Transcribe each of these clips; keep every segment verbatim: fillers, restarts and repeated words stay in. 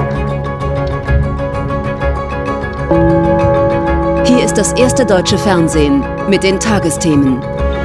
Hier ist das erste deutsche Fernsehen mit den Tagesthemen.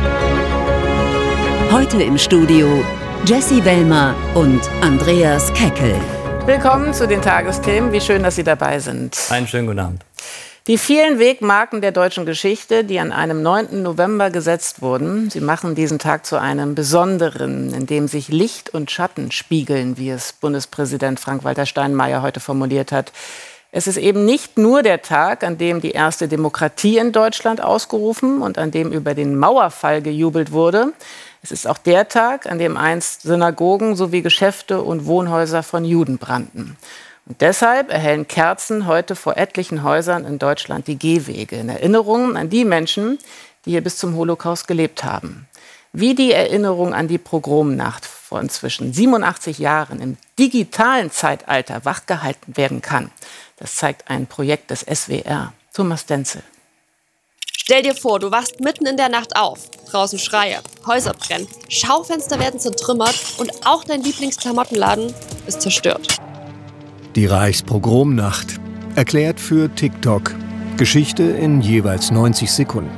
Heute im Studio Jessie Wellmer und Andreas Keckel. Willkommen zu den Tagesthemen. Wie schön, dass Sie dabei sind. Einen schönen guten Abend. Die vielen Wegmarken der deutschen Geschichte, die an einem neunten November gesetzt wurden, sie machen diesen Tag zu einem besonderen, in dem sich Licht und Schatten spiegeln, wie es Bundespräsident Frank-Walter Steinmeier heute formuliert hat. Es ist eben nicht nur der Tag, an dem die erste Demokratie in Deutschland ausgerufen und an dem über den Mauerfall gejubelt wurde. Es ist auch der Tag, an dem einst Synagogen sowie Geschäfte und Wohnhäuser von Juden brannten. Und deshalb erhellen Kerzen heute vor etlichen Häusern in Deutschland die Gehwege in Erinnerung an die Menschen, die hier bis zum Holocaust gelebt haben. Wie die Erinnerung an die Pogromnacht vor inzwischen siebenundachtzig Jahren im digitalen Zeitalter wachgehalten werden kann, das zeigt ein Projekt des S W R. Thomas Denzel. Stell dir vor, du wachst mitten in der Nacht auf. Draußen Schreie, Häuser brennen, Schaufenster werden zertrümmert und auch dein Lieblingsklamottenladen ist zerstört. Die Reichspogromnacht. Erklärt für TikTok. Geschichte in jeweils neunzig Sekunden.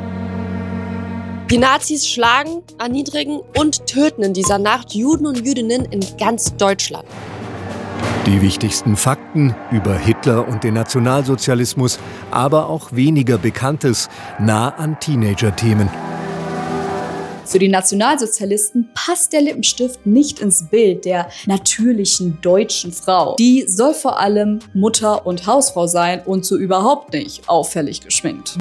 Die Nazis schlagen, erniedrigen und töten in dieser Nacht Juden und Jüdinnen in ganz Deutschland. Die wichtigsten Fakten über Hitler und den Nationalsozialismus, aber auch weniger Bekanntes, nah an Teenager-Themen. Für die Nationalsozialisten passt der Lippenstift nicht ins Bild der natürlichen deutschen Frau. Die soll vor allem Mutter und Hausfrau sein und so überhaupt nicht auffällig geschminkt.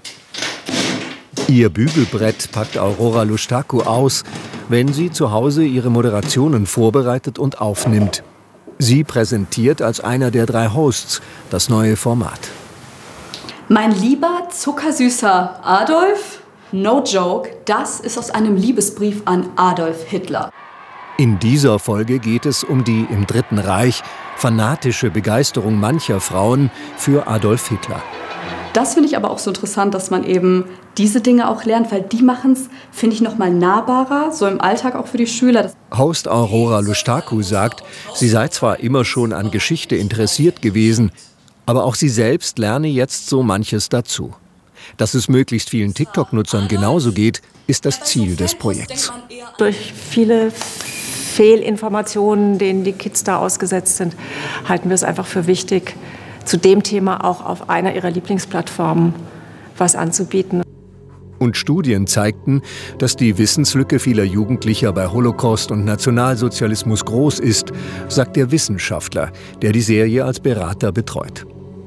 Ihr Bügelbrett packt Aurora Lustacu aus, wenn sie zu Hause ihre Moderationen vorbereitet und aufnimmt. Sie präsentiert als einer der drei Hosts das neue Format. Mein lieber zuckersüßer Adolf, no joke, das ist aus einem Liebesbrief an Adolf Hitler. In dieser Folge geht es um die im Dritten Reich fanatische Begeisterung mancher Frauen für Adolf Hitler. Das finde ich aber auch so interessant, dass man eben diese Dinge auch lernt, weil die machen es, finde ich, noch mal nahbarer, so im Alltag auch für die Schüler. Host Aurora Lustacu sagt, sie sei zwar immer schon an Geschichte interessiert gewesen, aber auch sie selbst lerne jetzt so manches dazu. Dass es möglichst vielen TikTok-Nutzern genauso geht, ist das Ziel des Projekts. Durch viele Fehlinformationen, denen die Kids da ausgesetzt sind, halten wir es einfach für wichtig, zu dem Thema auch auf einer ihrer Lieblingsplattformen was anzubieten. Und Studien zeigten, dass die Wissenslücke vieler Jugendlicher bei Holocaust und Nationalsozialismus groß ist, sagt der Wissenschaftler, der die Serie als Berater betreut.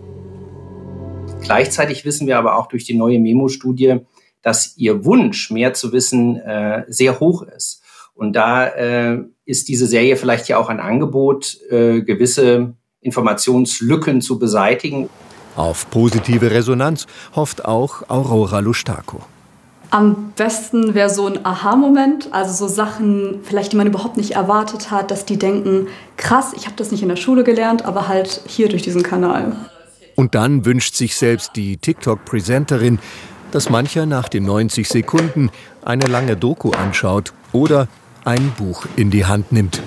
Gleichzeitig wissen wir aber auch durch die neue Memo-Studie, dass ihr Wunsch, mehr zu wissen, äh, sehr hoch ist. Und da äh, ist diese Serie vielleicht ja auch ein Angebot, äh, gewisse Informationslücken zu beseitigen. Auf positive Resonanz hofft auch Aurora Lustacu. Am besten wäre so ein Aha-Moment, also so Sachen, vielleicht die man überhaupt nicht erwartet hat, dass die denken, krass, ich habe das nicht in der Schule gelernt, aber halt hier durch diesen Kanal. Und dann wünscht sich selbst die TikTok-Präsenterin, dass mancher nach den neunzig Sekunden eine lange Doku anschaut oder ein Buch in die Hand nimmt.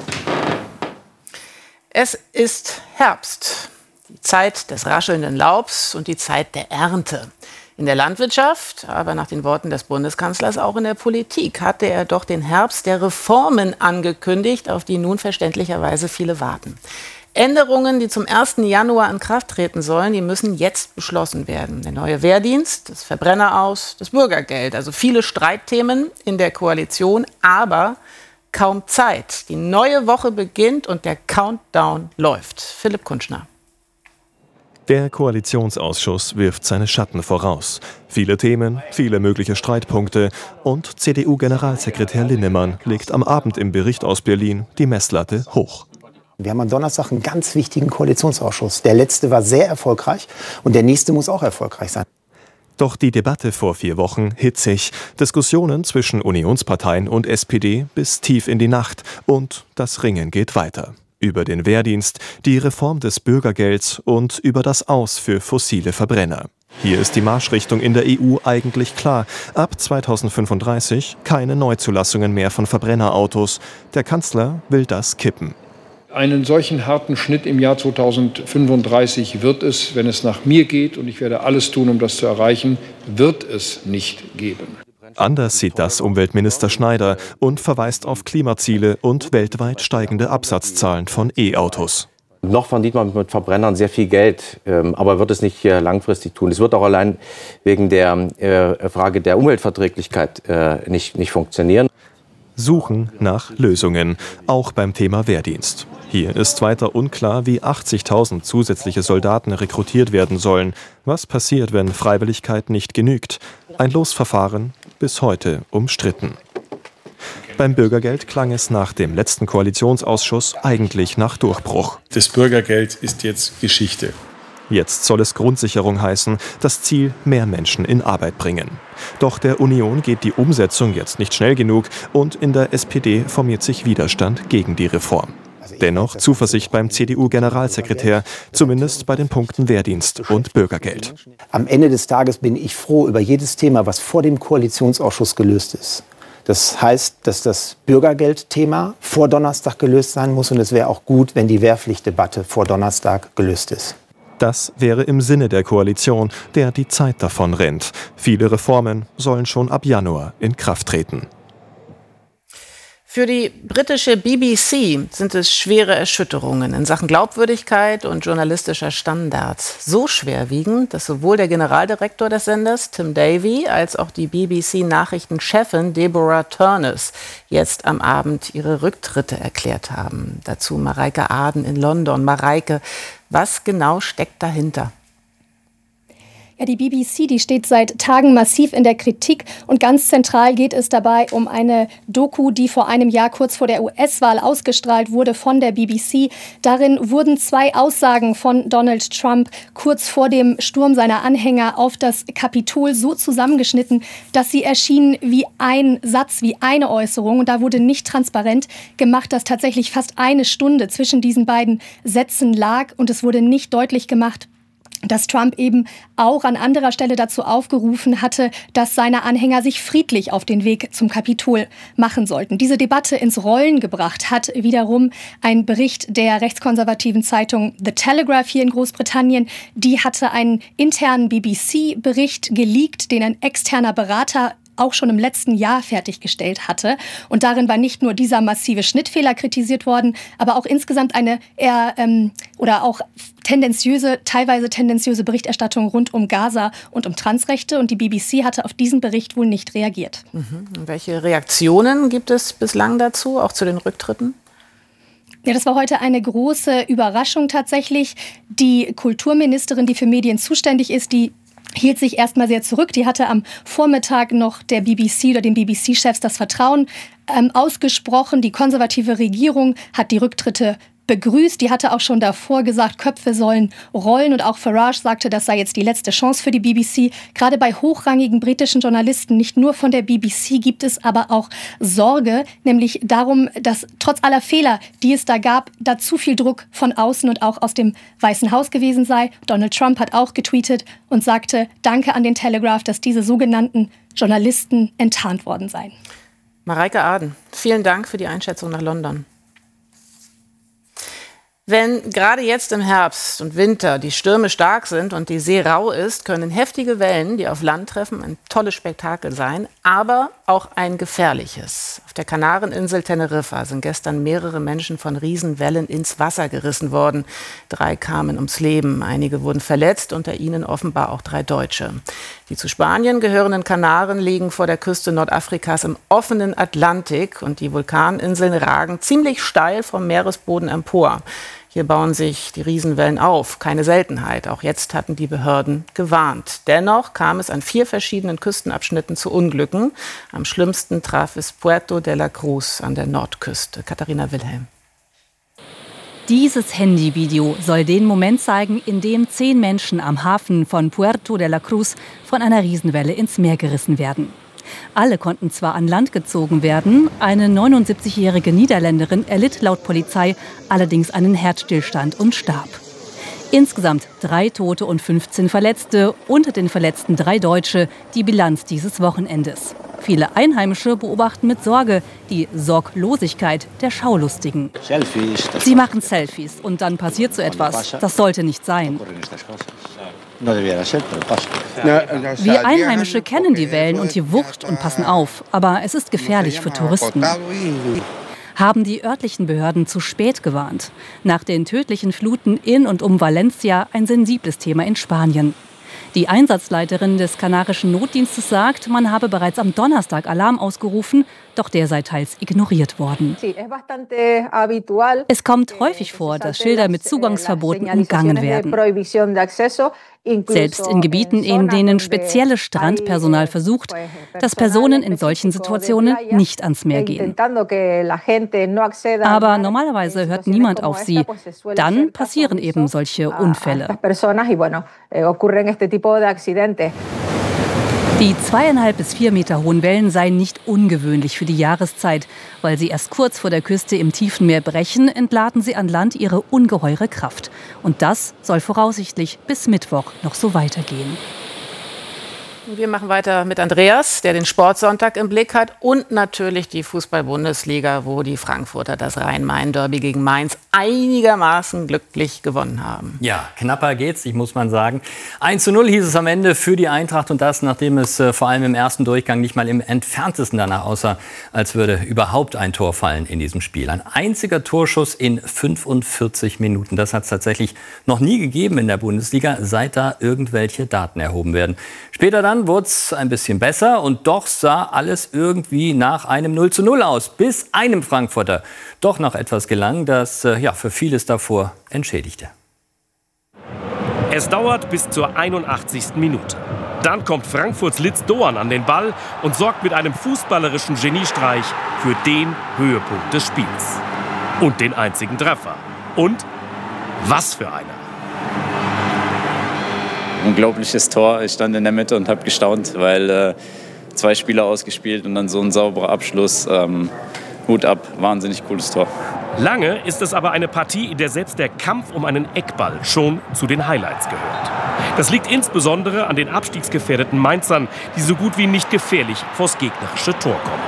Es ist Herbst, die Zeit des raschelnden Laubs und die Zeit der Ernte. In der Landwirtschaft, aber nach den Worten des Bundeskanzlers auch in der Politik, hatte er doch den Herbst der Reformen angekündigt, auf die nun verständlicherweise viele warten. Änderungen, die zum ersten Januar in Kraft treten sollen, die müssen jetzt beschlossen werden. Der neue Wehrdienst, das Verbrenneraus, das Bürgergeld, also viele Streitthemen in der Koalition, aber kaum Zeit. Die neue Woche beginnt und der Countdown läuft. Philipp Kunschner. Der Koalitionsausschuss wirft seine Schatten voraus. Viele Themen, viele mögliche Streitpunkte und C D U-Generalsekretär Linnemann legt am Abend im Bericht aus Berlin die Messlatte hoch. Wir haben am Donnerstag einen ganz wichtigen Koalitionsausschuss. Der letzte war sehr erfolgreich und der nächste muss auch erfolgreich sein. Doch die Debatte vor vier Wochen hitzig. Diskussionen zwischen Unionsparteien und S P D bis tief in die Nacht. Und das Ringen geht weiter. Über den Wehrdienst, die Reform des Bürgergelds und über das Aus für fossile Verbrenner. Hier ist die Marschrichtung in der E U eigentlich klar. Ab zweitausendfünfunddreißig keine Neuzulassungen mehr von Verbrennerautos. Der Kanzler will das kippen. Einen solchen harten Schnitt im Jahr zweitausendfünfunddreißig wird es, wenn es nach mir geht, und ich werde alles tun, um das zu erreichen, wird es nicht geben. Anders sieht das Umweltminister Schneider und verweist auf Klimaziele und weltweit steigende Absatzzahlen von E-Autos. Noch verdient man mit Verbrennern sehr viel Geld, aber wird es nicht langfristig tun. Es wird auch allein wegen der Frage der Umweltverträglichkeit nicht, nicht funktionieren. Suchen nach Lösungen, auch beim Thema Wehrdienst. Hier ist weiter unklar, wie achtzigtausend zusätzliche Soldaten rekrutiert werden sollen. Was passiert, wenn Freiwilligkeit nicht genügt? Ein Losverfahren bis heute umstritten. Beim Bürgergeld klang es nach dem letzten Koalitionsausschuss eigentlich nach Durchbruch. Das Bürgergeld ist jetzt Geschichte. Jetzt soll es Grundsicherung heißen, das Ziel, mehr Menschen in Arbeit bringen. Doch der Union geht die Umsetzung jetzt nicht schnell genug und in der S P D formiert sich Widerstand gegen die Reform. Dennoch Zuversicht beim C D U-Generalsekretär, zumindest bei den Punkten Wehrdienst und Bürgergeld. Am Ende des Tages bin ich froh über jedes Thema, was vor dem Koalitionsausschuss gelöst ist. Das heißt, dass das Bürgergeldthema vor Donnerstag gelöst sein muss, und es wäre auch gut, wenn die Wehrpflichtdebatte vor Donnerstag gelöst ist. Das wäre im Sinne der Koalition, der die Zeit davon rennt. Viele Reformen sollen schon ab Januar in Kraft treten. Für die britische B B C sind es schwere Erschütterungen in Sachen Glaubwürdigkeit und journalistischer Standards. So schwerwiegend, dass sowohl der Generaldirektor des Senders, Tim Davie, als auch die B B C-Nachrichtenchefin Deborah Turness jetzt am Abend ihre Rücktritte erklärt haben. Dazu Mareike Aden in London. Mareike, was genau steckt dahinter? Ja, die B B C, die steht seit Tagen massiv in der Kritik, und ganz zentral geht es dabei um eine Doku, die vor einem Jahr kurz vor der U S-Wahl ausgestrahlt wurde von der B B C. Darin wurden zwei Aussagen von Donald Trump kurz vor dem Sturm seiner Anhänger auf das Kapitol so zusammengeschnitten, dass sie erschienen wie ein Satz, wie eine Äußerung. Und da wurde nicht transparent gemacht, dass tatsächlich fast eine Stunde zwischen diesen beiden Sätzen lag, und es wurde nicht deutlich gemacht, dass Trump eben auch an anderer Stelle dazu aufgerufen hatte, dass seine Anhänger sich friedlich auf den Weg zum Kapitol machen sollten. Diese Debatte ins Rollen gebracht hat wiederum ein Bericht der rechtskonservativen Zeitung The Telegraph hier in Großbritannien. Die hatte einen internen B B C-Bericht geleakt, den ein externer Berater auch schon im letzten Jahr fertiggestellt hatte. Und darin war nicht nur dieser massive Schnittfehler kritisiert worden, aber auch insgesamt eine eher ähm, oder auch tendenziöse, teilweise tendenziöse Berichterstattung rund um Gaza und um Transrechte. Und die B B C hatte auf diesen Bericht wohl nicht reagiert. Mhm. Welche Reaktionen gibt es bislang dazu, auch zu den Rücktritten? Ja, das war heute eine große Überraschung tatsächlich. Die Kulturministerin, die für Medien zuständig ist, die hielt sich erstmal sehr zurück. Die hatte am Vormittag noch der B B C oder den B B C-Chefs das Vertrauen ähm, ausgesprochen. Die konservative Regierung hat die Rücktritte begrüßt. Die hatte auch schon davor gesagt, Köpfe sollen rollen. Und auch Farage sagte, das sei jetzt die letzte Chance für die B B C. Gerade bei hochrangigen britischen Journalisten, nicht nur von der B B C, gibt es aber auch Sorge, nämlich darum, dass trotz aller Fehler, die es da gab, da zu viel Druck von außen und auch aus dem Weißen Haus gewesen sei. Donald Trump hat auch getweetet und sagte, danke an den Telegraph, dass diese sogenannten Journalisten enttarnt worden seien. Mareike Aden, vielen Dank für die Einschätzung nach London. Wenn gerade jetzt im Herbst und Winter die Stürme stark sind und die See rau ist, können heftige Wellen, die auf Land treffen, ein tolles Spektakel sein, aber auch ein gefährliches. Auf der Kanareninsel Teneriffa sind gestern mehrere Menschen von Riesenwellen ins Wasser gerissen worden. Drei kamen ums Leben, einige wurden verletzt, unter ihnen offenbar auch drei Deutsche. Die zu Spanien gehörenden Kanaren liegen vor der Küste Nordafrikas im offenen Atlantik, und die Vulkaninseln ragen ziemlich steil vom Meeresboden empor. Hier bauen sich die Riesenwellen auf, keine Seltenheit. Auch jetzt hatten die Behörden gewarnt. Dennoch kam es an vier verschiedenen Küstenabschnitten zu Unglücken. Am schlimmsten traf es Puerto de la Cruz an der Nordküste. Katharina Wilhelm. Dieses Handyvideo soll den Moment zeigen, in dem zehn Menschen am Hafen von Puerto de la Cruz von einer Riesenwelle ins Meer gerissen werden. Alle konnten zwar an Land gezogen werden, eine neunundsiebzigjährige Niederländerin erlitt laut Polizei allerdings einen Herzstillstand und starb. Insgesamt drei Tote und fünfzehn Verletzte, unter den Verletzten drei Deutsche, die Bilanz dieses Wochenendes. Viele Einheimische beobachten mit Sorge die Sorglosigkeit der Schaulustigen. Sie machen Selfies und dann passiert so etwas. Das sollte nicht sein. Wir Einheimische kennen die Wellen und die Wucht und passen auf, aber es ist gefährlich für Touristen. Haben die örtlichen Behörden zu spät gewarnt. Nach den tödlichen Fluten in und um Valencia ein sensibles Thema in Spanien. Die Einsatzleiterin des kanarischen Notdienstes sagt, man habe bereits am Donnerstag Alarm ausgerufen, doch der sei teils ignoriert worden. Es kommt häufig vor, dass Schilder mit Zugangsverboten umgangen werden. Selbst in Gebieten, in denen spezielles Strandpersonal versucht, dass Personen in solchen Situationen nicht ans Meer gehen. Aber normalerweise hört niemand auf sie. Dann passieren eben solche Unfälle. Die zweieinhalb bis vier Meter hohen Wellen seien nicht ungewöhnlich für die Jahreszeit. Weil sie erst kurz vor der Küste im tiefen Meer brechen, entladen sie an Land ihre ungeheure Kraft. Und das soll voraussichtlich bis Mittwoch noch so weitergehen. Wir machen weiter mit Andreas, der den Sportsonntag im Blick hat und natürlich die Fußball-Bundesliga, wo die Frankfurter das Rhein-Main-Derby gegen Mainz einigermaßen glücklich gewonnen haben. Ja, knapper geht's, ich muss mal sagen. eins zu null hieß es am Ende für die Eintracht und das, nachdem es äh, vor allem im ersten Durchgang nicht mal im entferntesten danach aussah, als würde überhaupt ein Tor fallen in diesem Spiel. Ein einziger Torschuss in fünfundvierzig Minuten. Das hat es tatsächlich noch nie gegeben in der Bundesliga, seit da irgendwelche Daten erhoben werden. Später dann wurde es ein bisschen besser und doch sah alles irgendwie nach einem null zu null aus, bis einem Frankfurter doch noch etwas gelang, das äh, ja, für vieles davor entschädigte. Es dauert bis zur einundachtzigsten Minute. Dann kommt Frankfurts Litz Doan an den Ball und sorgt mit einem fußballerischen Geniestreich für den Höhepunkt des Spiels. Und den einzigen Treffer. Und was für einer. Unglaubliches Tor. Ich stand in der Mitte und habe gestaunt, weil äh, zwei Spieler ausgespielt und dann so ein sauberer Abschluss. Ähm, Hut ab, wahnsinnig cooles Tor. Lange ist es aber eine Partie, in der selbst der Kampf um einen Eckball schon zu den Highlights gehört. Das liegt insbesondere an den abstiegsgefährdeten Mainzern, die so gut wie nicht gefährlich vors gegnerische Tor kommen.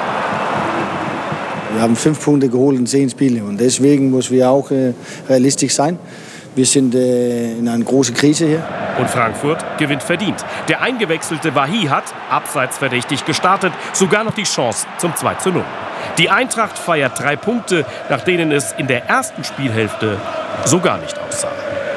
Wir haben fünf Punkte geholt in zehn Spielen und deswegen müssen wir auch äh, realistisch sein. Wir sind äh, in einer großen Krise hier. Und Frankfurt gewinnt verdient. Der eingewechselte Wahi hat, abseits verdächtig gestartet, sogar noch die Chance zum zwei zu null. Die Eintracht feiert drei Punkte, nach denen es in der ersten Spielhälfte so gar nicht aussah.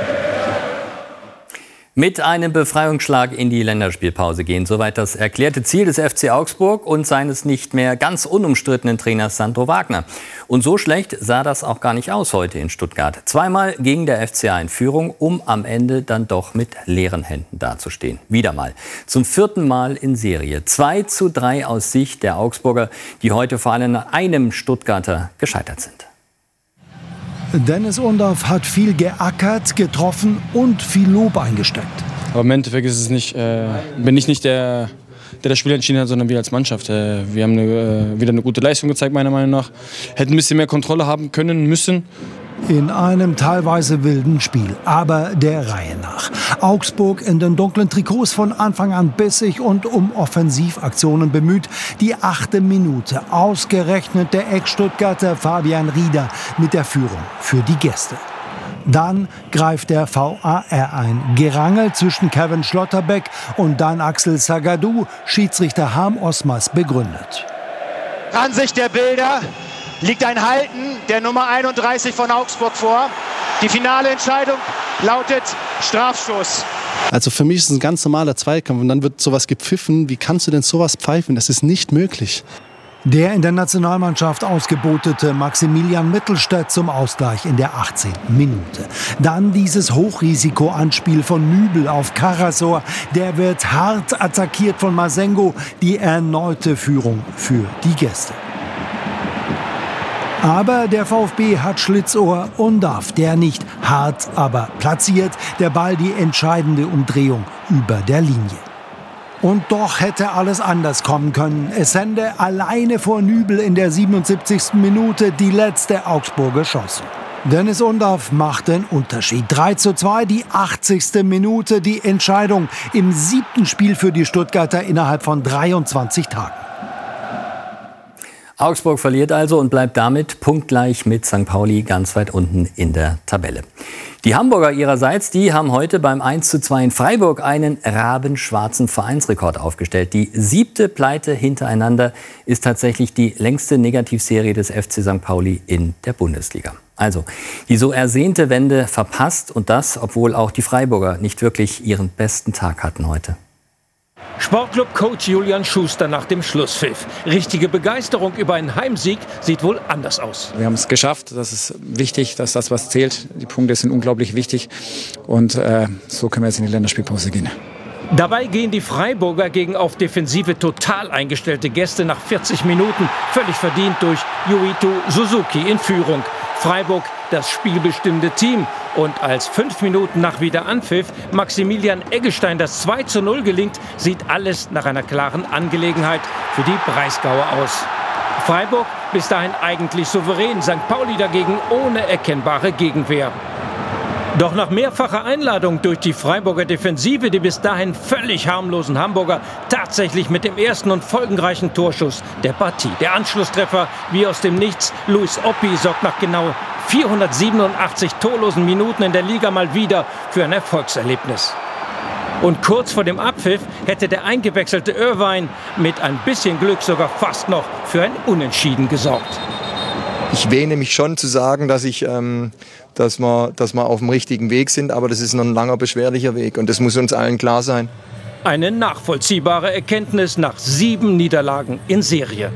Mit einem Befreiungsschlag in die Länderspielpause gehen. Soweit das erklärte Ziel des F C Augsburg und seines nicht mehr ganz unumstrittenen Trainers Sandro Wagner. Und so schlecht sah das auch gar nicht aus heute in Stuttgart. Zweimal ging der F C A in Führung, um am Ende dann doch mit leeren Händen dazustehen. Wieder mal. Zum vierten Mal in Serie. zwei zu drei aus Sicht der Augsburger, die heute vor allem an einem Stuttgarter gescheitert sind. Dennis Undorf hat viel geackert, getroffen und viel Lob eingesteckt. Aber im Endeffekt ist es nicht, äh, bin ich nicht der, der das Spiel entschieden hat, sondern wir als Mannschaft. Äh, wir haben eine, äh, wieder eine gute Leistung gezeigt, meiner Meinung nach. Hätten ein bisschen mehr Kontrolle haben können, müssen. In einem teilweise wilden Spiel, aber der Reihe nach. Augsburg in den dunklen Trikots von Anfang an bissig und um Offensivaktionen bemüht. Die achte Minute, ausgerechnet der Ex-Stuttgarter Fabian Rieder mit der Führung für die Gäste. Dann greift der V A R ein. Gerangel zwischen Kevin Schlotterbeck und dann Axel Zagadou, Schiedsrichter Harm Osmas begründet. Ansicht der Bilder liegt ein Halten der Nummer einunddreißig von Augsburg vor. Die finale Entscheidung lautet Strafstoß. Also für mich ist es ein ganz normaler Zweikampf und dann wird sowas gepfiffen. Wie kannst du denn sowas pfeifen? Das ist nicht möglich. Der in der Nationalmannschaft ausgebotete Maximilian Mittelstädt zum Ausgleich in der achtzehnten Minute. Dann dieses Hochrisiko-Anspiel von Nübel auf Karasor. Der wird hart attackiert von Masengo. Die erneute Führung für die Gäste. Aber der VfB hat Schlitzohr Undorf, der nicht hart, aber platziert. Der Ball die entscheidende Umdrehung über der Linie. Und doch hätte alles anders kommen können. Essende alleine vor Nübel in der siebenundsiebzigsten Minute die letzte Augsburger Chance. Dennis Undaff macht den Unterschied. drei zu zwei, die achtzigste Minute, die Entscheidung im siebten Spiel für die Stuttgarter innerhalb von dreiundzwanzig Tagen. Augsburg verliert also und bleibt damit punktgleich mit Sankt Pauli ganz weit unten in der Tabelle. Die Hamburger ihrerseits, die haben heute beim eins zu zwei in Freiburg einen rabenschwarzen Vereinsrekord aufgestellt. Die siebte Pleite hintereinander ist tatsächlich die längste Negativserie des F C Sankt Pauli in der Bundesliga. Also die so ersehnte Wende verpasst und das, obwohl auch die Freiburger nicht wirklich ihren besten Tag hatten heute. Sportclub-Coach Julian Schuster nach dem Schlusspfiff. Richtige Begeisterung über einen Heimsieg sieht wohl anders aus. Wir haben es geschafft, das ist wichtig, dass das, was zählt. Die Punkte sind unglaublich wichtig und äh, so können wir jetzt in die Länderspielpause gehen. Dabei gehen die Freiburger gegen auf Defensive total eingestellte Gäste nach vierzig Minuten völlig verdient durch Yuito Suzuki in Führung. Freiburg das spielbestimmende Team. Und als fünf Minuten nach Wiederanpfiff Maximilian Eggestein das zwei zu null gelingt, sieht alles nach einer klaren Angelegenheit für die Breisgauer aus. Freiburg bis dahin eigentlich souverän, Sankt Pauli dagegen ohne erkennbare Gegenwehr. Doch nach mehrfacher Einladung durch die Freiburger Defensive, die bis dahin völlig harmlosen Hamburger, tatsächlich mit dem ersten und folgenreichen Torschuss der Partie. Der Anschlusstreffer wie aus dem Nichts. Luis Oppi sorgt nach genau vierhundertsiebenundachtzig torlosen Minuten in der Liga mal wieder für ein Erfolgserlebnis. Und kurz vor dem Abpfiff hätte der eingewechselte Irvine mit ein bisschen Glück sogar fast noch für ein Unentschieden gesorgt. Ich wähne mich schon zu sagen, dass ich, ähm, dass wir, dass wir auf dem richtigen Weg sind, aber das ist noch ein langer, beschwerlicher Weg und das muss uns allen klar sein. Eine nachvollziehbare Erkenntnis nach sieben Niederlagen in Serie.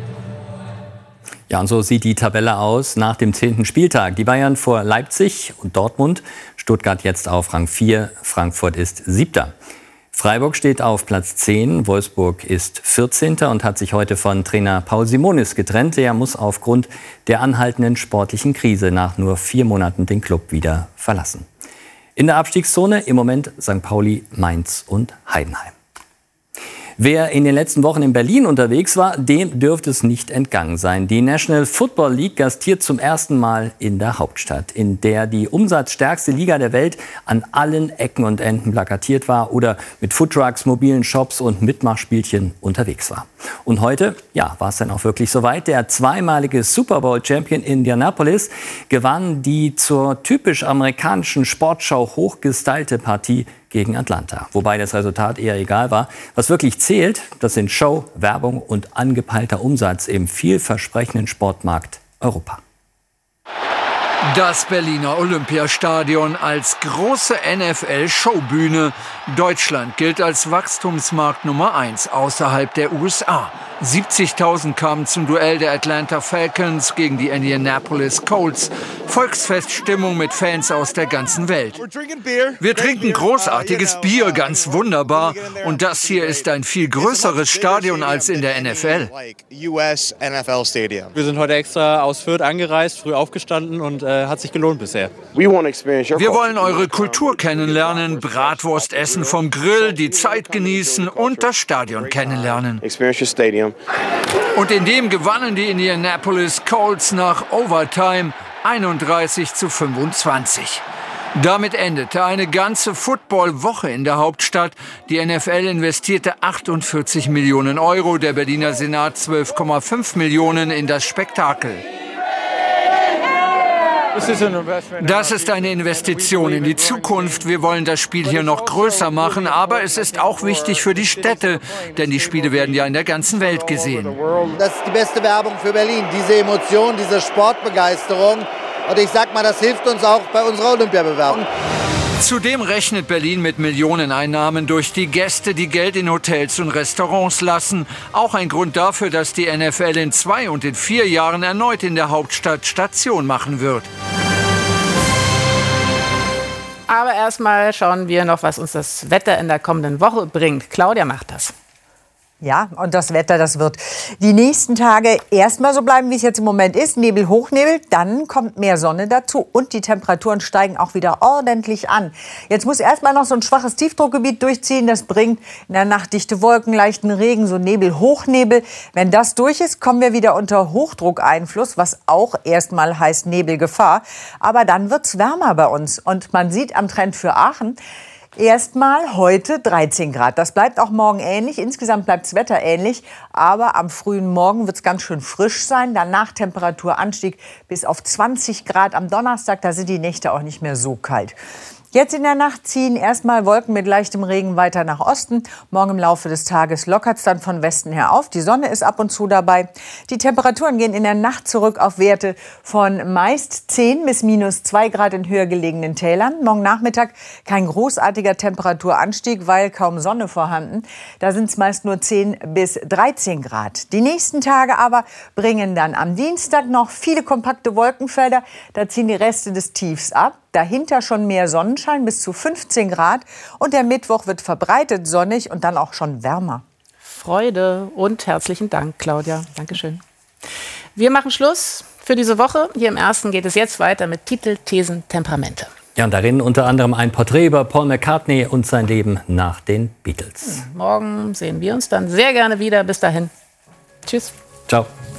Ja, und so sieht die Tabelle aus nach dem zehnten Spieltag. Die Bayern vor Leipzig und Dortmund, Stuttgart jetzt auf Rang vier, Frankfurt ist Siebter. Freiburg steht auf Platz zehn, Wolfsburg ist vierzehnter und hat sich heute von Trainer Paul Simonis getrennt. Er muss aufgrund der anhaltenden sportlichen Krise nach nur vier Monaten den Club wieder verlassen. In der Abstiegszone im Moment Sankt Pauli, Mainz und Heidenheim. Wer in den letzten Wochen in Berlin unterwegs war, dem dürfte es nicht entgangen sein. Die National Football League gastiert zum ersten Mal in der Hauptstadt, in der die umsatzstärkste Liga der Welt an allen Ecken und Enden plakatiert war oder mit Foodtrucks, mobilen Shops und Mitmachspielchen unterwegs war. Und heute, ja, war es dann auch wirklich soweit. Der zweimalige Super Bowl-Champion Indianapolis gewann die zur typisch amerikanischen Sportschau hochgestylte Partie gegen Atlanta. Wobei das Resultat eher egal war. Was wirklich zählt, das sind Show, Werbung und angepeilter Umsatz im vielversprechenden Sportmarkt Europa. Das Berliner Olympiastadion als große N F L-Showbühne. Deutschland gilt als Wachstumsmarkt Nummer eins außerhalb der U S A. siebzigtausend kamen zum Duell der Atlanta Falcons gegen die Indianapolis Colts. Volksfeststimmung mit Fans aus der ganzen Welt. Wir trinken großartiges Bier, ganz wunderbar. Und das hier ist ein viel größeres Stadion als in der N F L. Wir sind heute extra aus Fürth angereist, früh aufgestanden und äh, hat sich gelohnt bisher. Wir wollen eure Kultur kennenlernen, Bratwurst essen vom Grill, die Zeit genießen und das Stadion kennenlernen. Und in dem gewannen die Indianapolis Colts nach Overtime einunddreißig zu fünfundzwanzig. Damit endete eine ganze Football-Woche in der Hauptstadt. Die N F L investierte achtundvierzig Millionen Euro, der Berliner Senat zwölf Komma fünf Millionen in das Spektakel. Das ist eine Investition in die Zukunft. Wir wollen das Spiel hier noch größer machen, aber es ist auch wichtig für die Städte, denn die Spiele werden ja in der ganzen Welt gesehen. Das ist die beste Werbung für Berlin, diese Emotion, diese Sportbegeisterung. Und ich sag mal, das hilft uns auch bei unserer Olympiabewerbung. Zudem rechnet Berlin mit Millioneneinnahmen durch die Gäste, die Geld in Hotels und Restaurants lassen. Auch ein Grund dafür, dass die N F L in zwei und in vier Jahren erneut in der Hauptstadt Station machen wird. Aber erstmal schauen wir noch, was uns das Wetter in der kommenden Woche bringt. Claudia macht das. Ja, und das Wetter, das wird die nächsten Tage erstmal so bleiben, wie es jetzt im Moment ist. Nebel, Hochnebel, dann kommt mehr Sonne dazu und die Temperaturen steigen auch wieder ordentlich an. Jetzt muss erstmal noch so ein schwaches Tiefdruckgebiet durchziehen. Das bringt in der Nacht dichte Wolken, leichten Regen, so Nebel, Hochnebel. Wenn das durch ist, kommen wir wieder unter Hochdruckeinfluss, was auch erstmal heißt Nebelgefahr. Aber dann wird's wärmer bei uns. Und man sieht am Trend für Aachen, erstmal heute dreizehn Grad. Das bleibt auch morgen ähnlich. Insgesamt bleibt das Wetter ähnlich. Aber am frühen Morgen wird es ganz schön frisch sein. Danach Temperaturanstieg bis auf zwanzig Grad am Donnerstag. Da sind die Nächte auch nicht mehr so kalt. Jetzt in der Nacht ziehen erstmal Wolken mit leichtem Regen weiter nach Osten. Morgen im Laufe des Tages lockert es dann von Westen her auf. Die Sonne ist ab und zu dabei. Die Temperaturen gehen in der Nacht zurück auf Werte von meist zehn bis minus zwei Grad in höher gelegenen Tälern. Morgen Nachmittag kein großartiger Temperaturanstieg, weil kaum Sonne vorhanden. Da sind es meist nur zehn bis dreizehn Grad. Die nächsten Tage aber bringen dann am Dienstag noch viele kompakte Wolkenfelder. Da ziehen die Reste des Tiefs ab. Dahinter schon mehr Sonnenschein bis zu fünfzehn Grad. Und der Mittwoch wird verbreitet sonnig und dann auch schon wärmer. Freude und herzlichen Dank, Claudia. Dankeschön. Wir machen Schluss für diese Woche. Hier im Ersten geht es jetzt weiter mit Titel, Thesen, Temperamente. Ja, und darin unter anderem ein Porträt über Paul McCartney und sein Leben nach den Beatles. Morgen sehen wir uns dann sehr gerne wieder. Bis dahin. Tschüss. Ciao.